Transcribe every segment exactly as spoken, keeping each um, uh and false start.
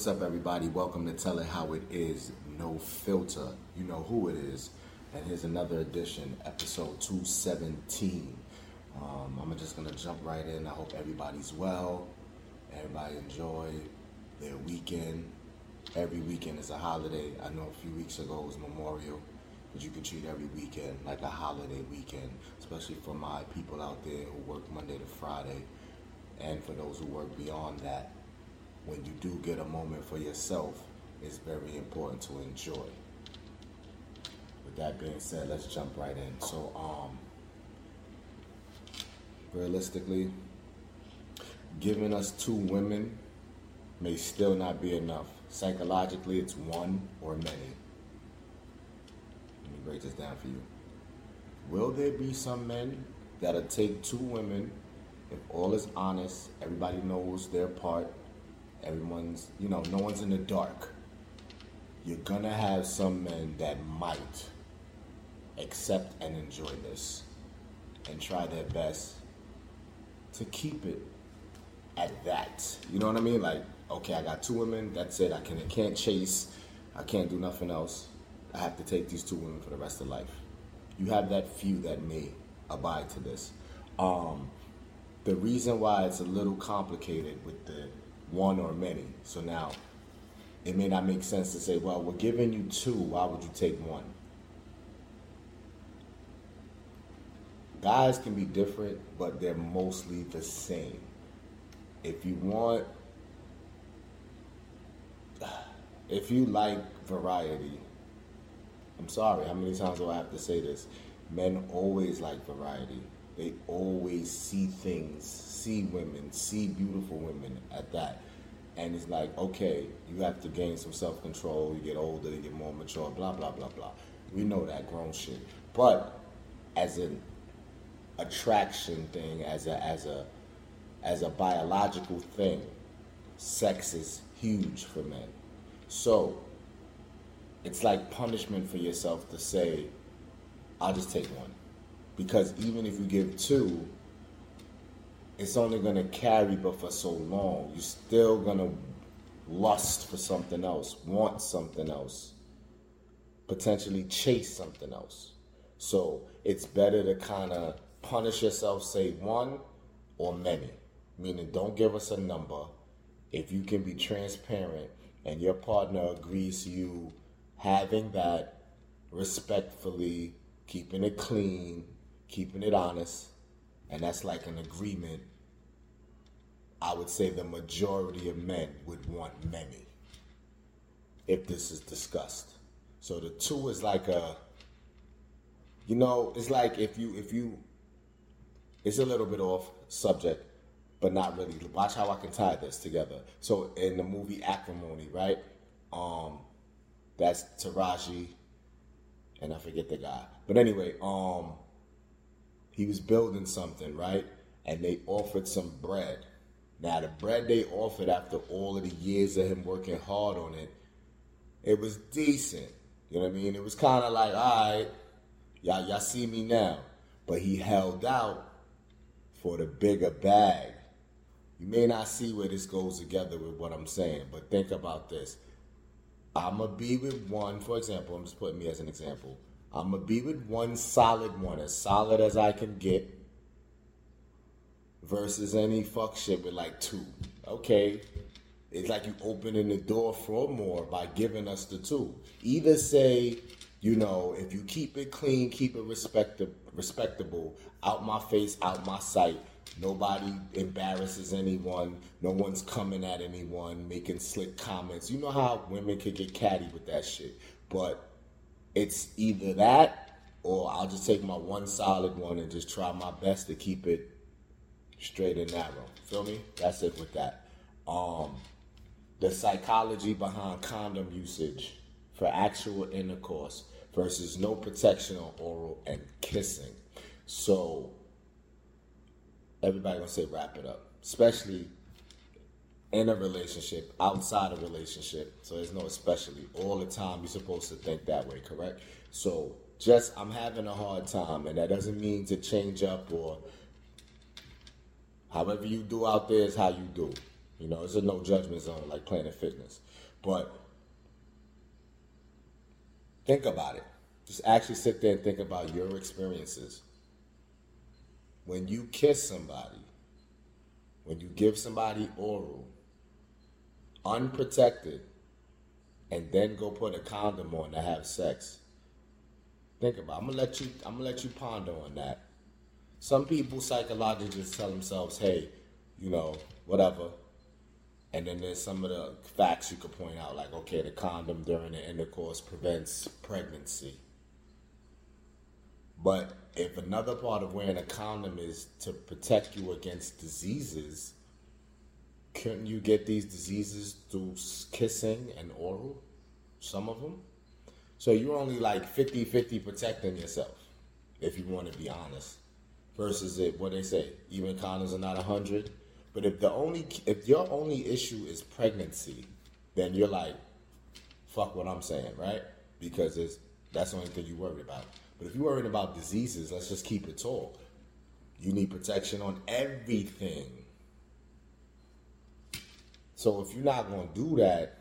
What's up, everybody? Welcome to Tell It How It Is, No Filter. You know who it is. And here's another edition, episode two seventeen. Um, I'm just going to jump right in. I hope everybody's well. Everybody enjoy their weekend. Every weekend is a holiday. I know a few weeks ago was Memorial, but you can treat every weekend like a holiday weekend, especially for my people out there who work Monday to Friday, and for those who work beyond that. When you do get a moment for yourself, it's very important to enjoy. With that being said, let's jump right in. So, um, realistically, giving us two women may still not be enough. Psychologically, it's one or many. Let me break this down for you. Will there be some men that'll take two women if all is honest, everybody knows their part, everyone's, you know, no one's in the dark? You're gonna have some men that might accept and enjoy this and try their best to keep it at that. You know what I mean? Like, okay, I got two women, that's it. I, can, I can't chase, I can't do nothing else. I have to take these two women for the rest of life. You have that few that may abide to this. Um, the reason why it's a little complicated with the one or many. So now, it may not make sense to say, well, we're giving you two, why would you take one? Guys can be different, but they're mostly the same. If you want, if you like variety, I'm sorry, how many times do I have to say this? Men always like variety. They always see things, see women, see beautiful women at that. And it's like, okay, you have to gain some self-control, you get older, you get more mature, blah, blah, blah, blah. We know that grown shit. But as an attraction thing, as a as a as a biological thing, sex is huge for men. So it's like punishment for yourself to say, I'll just take one. Because even if you give two, it's only going to carry but for so long. You're still going to lust for something else, want something else, potentially chase something else. So it's better to kind of punish yourself, say one or many. Meaning, don't give us a number. If you can be transparent and your partner agrees to you having that respectfully, keeping it clean, keeping it honest, and that's like an agreement, I would say the majority of men would want many if this is discussed. So the two is like a, you know, it's like if you, if you, it's a little bit off subject, but not really. Watch how I can tie this together. So in the movie Acrimony, right? Um, that's Taraji, and I forget the guy. But anyway, um, he was building something, right? And they offered some bread. Now, the bread they offered after all of the years of him working hard on it, it was decent. You know what I mean? It was kind of like, all right, y'all, y'all see me now. But he held out for the bigger bag. You may not see where this goes together with what I'm saying, but think about this. I'm going to be with one, for example, I'm just putting me as an example. I'm going to be with one solid one, as solid as I can get, versus any fuck shit with like two. Okay, it's like you opening the door for more by giving us the two. Either say, you know, if you keep it clean, keep it respecta- respectable, out my face, out my sight, nobody embarrasses anyone, no one's coming at anyone, making slick comments. You know how women can get catty with that shit, but it's either that or I'll just take my one solid one and just try my best to keep it straight and narrow. Feel me? That's it with that. Um, the psychology behind condom usage for actual intercourse versus no protection on oral and kissing. So everybody gonna say wrap it up, especially in a relationship, outside a relationship. So there's no especially. All the time you're supposed to think that way, correct? So just, I'm having a hard time, and that doesn't mean to change up or however you do out there is how you do. You know, it's a no judgment zone like Planet Fitness. But think about it. Just actually sit there and think about your experiences. When you kiss somebody, when you give somebody oral, unprotected, and then go put a condom on to have sex. Think about it. I'm gonna let you I'm gonna let you ponder on that. Some people psychologically just tell themselves, hey, you know, whatever. And then there's some of the facts you could point out, like, okay, the condom during the intercourse prevents pregnancy. But if another part of wearing a condom is to protect you against diseases, couldn't you get these diseases through kissing and oral? Some of them. So you're only like fifty-fifty protecting yourself, if you want to be honest. Versus it, what they say, even condoms are not one hundred. But if the only, if your only issue is pregnancy, then you're like, fuck what I'm saying, right? Because it's, that's the only thing you worry about. But if you're worried about diseases, let's just keep it tall. You need protection on everything. So if you're not going to do that,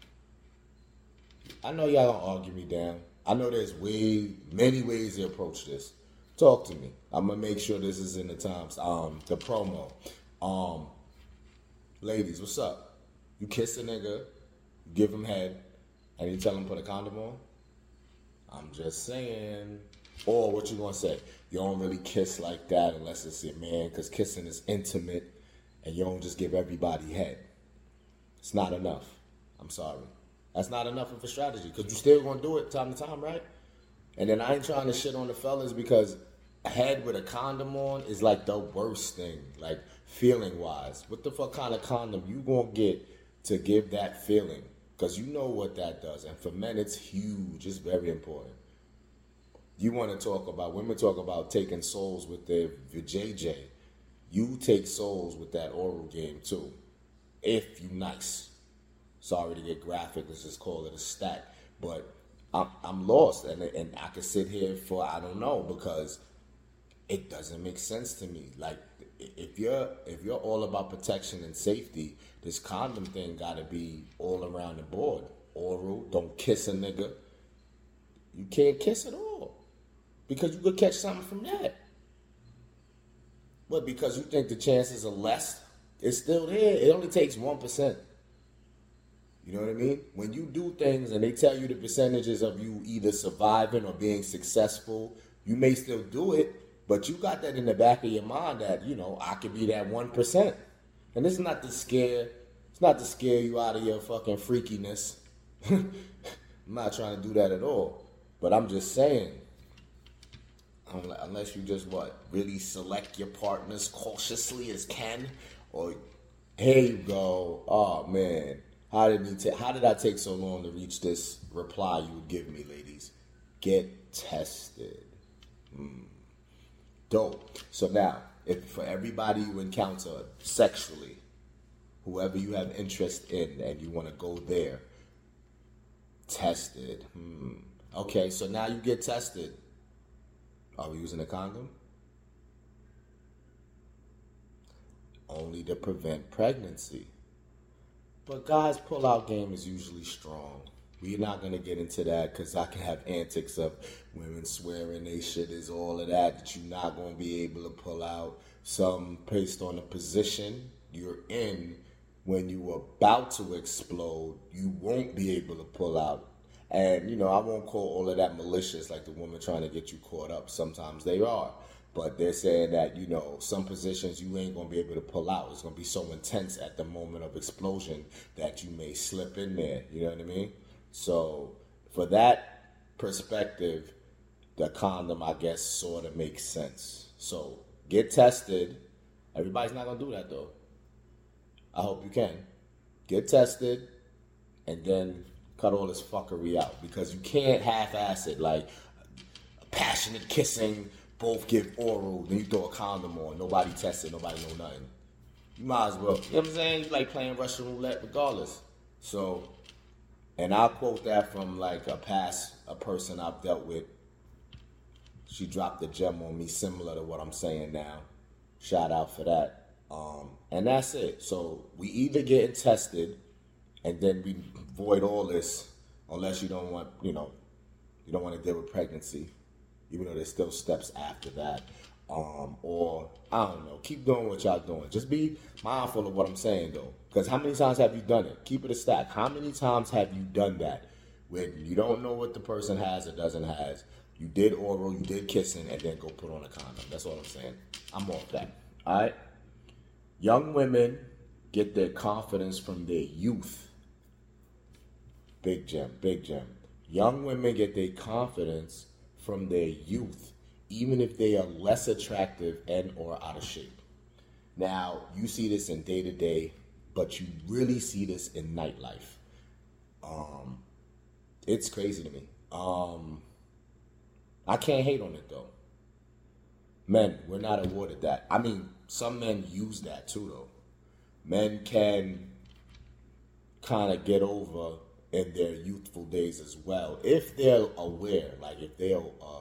I know y'all going to argue me down. I know there's way, many ways to approach this. Talk to me. I'm going to make sure this is in the times, um, the promo. Um, ladies, what's up? You kiss a nigga, give him head, and you tell him put a condom on? I'm just saying. Or what you gonna say? You don't really kiss like that unless it's your man, because kissing is intimate, and you don't just give everybody head. It's not enough. I'm sorry. That's not enough of a strategy, because you still gonna do it time to time, right? And then I ain't trying to shit on the fellas, because head with a condom on is like the worst thing, like feeling wise. What the fuck kind of condom you gonna get to give that feeling? Because you know what that does. And for men, it's huge. It's very important. You want to talk about, women talk about taking souls with their vajayjay. You take souls with that oral game too. If you nice. Sorry to get graphic. Let's just call it a stack. But I'm, I'm lost. And, and I could sit here for, I don't know, because it doesn't make sense to me. Like, if you're if you're all about protection and safety, this condom thing gotta be all around the board. Oral, don't kiss a nigga. You can't kiss at all. Because you could catch something from that. But because you think the chances are less, it's still there. It only takes one percent. You know what I mean? When you do things and they tell you the percentages of you either surviving or being successful, you may still do it. But you got that in the back of your mind that, you know, I could be that one percent. And this is not to scare, it's not to scare you out of your fucking freakiness. I'm not trying to do that at all. But I'm just saying, unless you just, what, really select your partners cautiously as can, or here you go, oh man, how did, me ta- how did I take so long to reach this reply you would give me, ladies? Get tested. Hmm. Dope. So now, if for everybody you encounter sexually, whoever you have interest in and you want to go there, tested. Hmm. Okay, so now you get tested. Are we using a condom? Only to prevent pregnancy. But guys' pull-out game is usually strong. We're not going to get into that because I can have antics of women swearing they shit is all of that, that you're not going to be able to pull out. Some based on the position you're in when you're about to explode, you won't be able to pull out. And, you know, I won't call all of that malicious like the woman trying to get you caught up. Sometimes they are. But they're saying that, you know, some positions you ain't going to be able to pull out. It's going to be so intense at the moment of explosion that you may slip in there. You know what I mean? So, for that perspective, the condom, I guess, sort of makes sense. So, get tested. Everybody's not going to do that, though. I hope you can. Get tested, and then cut all this fuckery out. Because you can't half-ass it. Like, passionate kissing, both give oral, then you throw a condom on. Nobody tested, nobody know nothing. You might as well. You know what I'm saying? You like playing Russian roulette regardless. So... And I'll quote that from like a past, a person I've dealt with. She dropped a gem on me similar to what I'm saying now. Shout out for that. Um, and that's it. So we either getting tested and then we void all this unless you don't want, you know, you don't want to deal with pregnancy, even though there's still steps after that. Um, or, I don't know, keep doing what y'all doing. Just be mindful of what I'm saying, though. Because how many times have you done it? Keep it a stack. How many times have you done that when you don't know what the person has or doesn't has? You did oral, you did kissing, and then go put on a condom. That's all I'm saying. I'm off that. All right? Young women get their confidence from their youth. Big gem, big gem. Young women get their confidence from their youth, even if they are less attractive and or out of shape. Now, you see this in day-to-day, but you really see this in nightlife. Um, it's crazy to me. Um, I can't hate on it, though. Men, we're not awarded that. I mean, some men use that, too, though. Men can kind of get over in their youthful days as well, if they're aware, like if they're uh,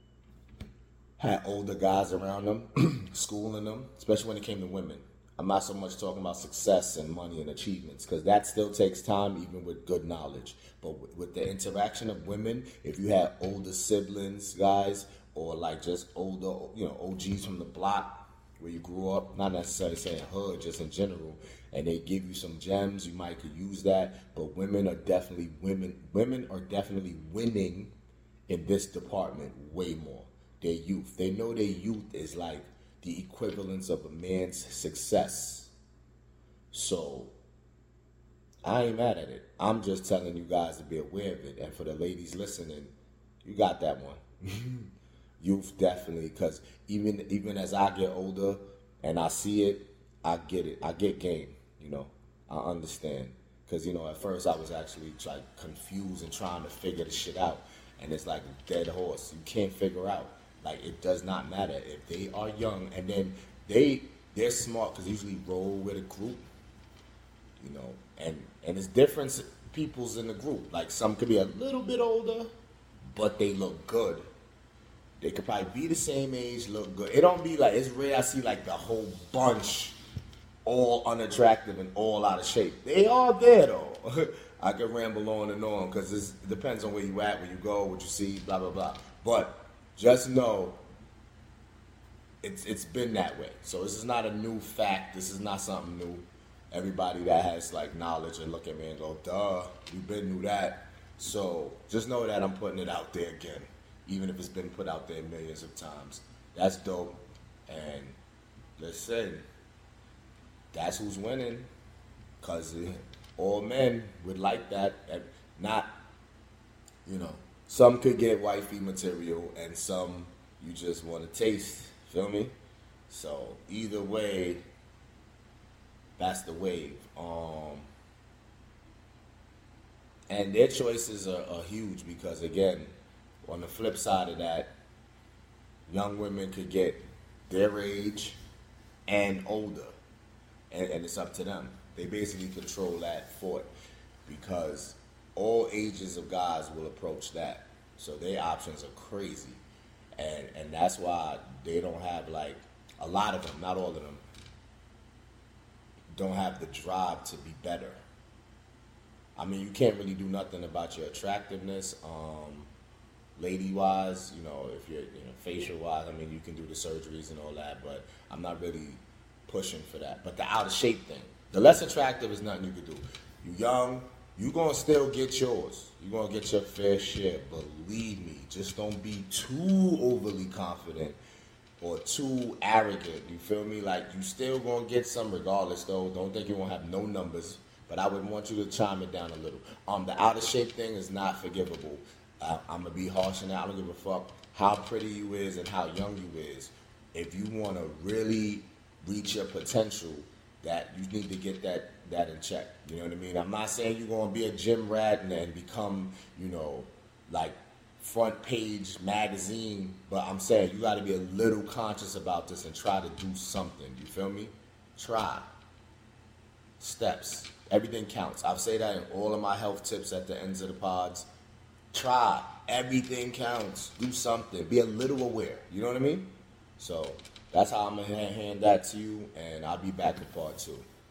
had older guys around them, schooling them, especially when it came to women. I'm not so much talking about success and money and achievements, because that still takes time, even with good knowledge. But with, with the interaction of women, if you had older siblings, guys, or like just older, you know, O Gs from the block where you grew up, not necessarily saying hood, just in general, and they give you some gems, you might could use that. But women are definitely women. Women are definitely winning in this department way more. Their youth, they know their youth is like the equivalence of a man's success. So I ain't mad at it. I'm just telling you guys to be aware of it. And for the ladies listening, you got that one. Youth definitely, because even even as I get older and I see it, I get it. I get game, you know. I understand. Because, you know, at first I was actually like confused and trying to figure the shit out. And it's like a dead horse. You can't figure out. Like, it does not matter. If they are young and then they, they're smart, because they usually roll with a group, you know. And, and it's different peoples in the group. Like, some could be a little bit older, but they look good. They could probably be the same age, look good. It don't be like, it's rare I see like the whole bunch all unattractive and all out of shape. They all there though. I could ramble on and on because it depends on where you at, where you go, what you see, blah, blah, blah. But just know it's it's been that way. So this is not a new fact. This is not something new. Everybody that has like knowledge and look at me and go, duh, you been knew that. So just know that I'm putting it out there again. Even if it's been put out there millions of times. That's dope. And listen, that's who's winning. Because all men would like that. And not, you know, some could get wifey material and some you just want to taste. Feel me? So either way, that's the wave. Um, and their choices are, are huge because, again, on the flip side of that, young women could get their age and older, and, and it's up to them. They basically control that fort because all ages of guys will approach that. So their options are crazy, and and that's why they don't have like a lot of them, not all of them, don't have the drive to be better. I mean, you can't really do nothing about your attractiveness. Um, Lady-wise, you know, if you're, you know, facial-wise, I mean, you can do the surgeries and all that, but I'm not really pushing for that. But the out-of-shape thing, the less attractive is nothing you can do. You young, you going to still get yours. You're going to get your fair share. Believe me, just don't be too overly confident or too arrogant. You feel me? Like, you still going to get some regardless, though. Don't think you won't have no numbers, but I would want you to chime it down a little. Um, the out-of-shape thing is not forgivable. I, I'm going to be harsh on that. I don't give a fuck how pretty you is and how young you is. If you want to really reach your potential, that you need to get that, that in check. You know what I mean? I'm not saying you're going to be a gym rat and, and become, you know, like front page magazine, but I'm saying you got to be a little conscious about this and try to do something. You feel me? Try. Steps. Everything counts. I've said that in all of my health tips at the ends of the pods. Try. Everything counts. Do something. Be a little aware. You know what I mean? So, That's how I'm gonna hand that to you, and I'll be back in part two.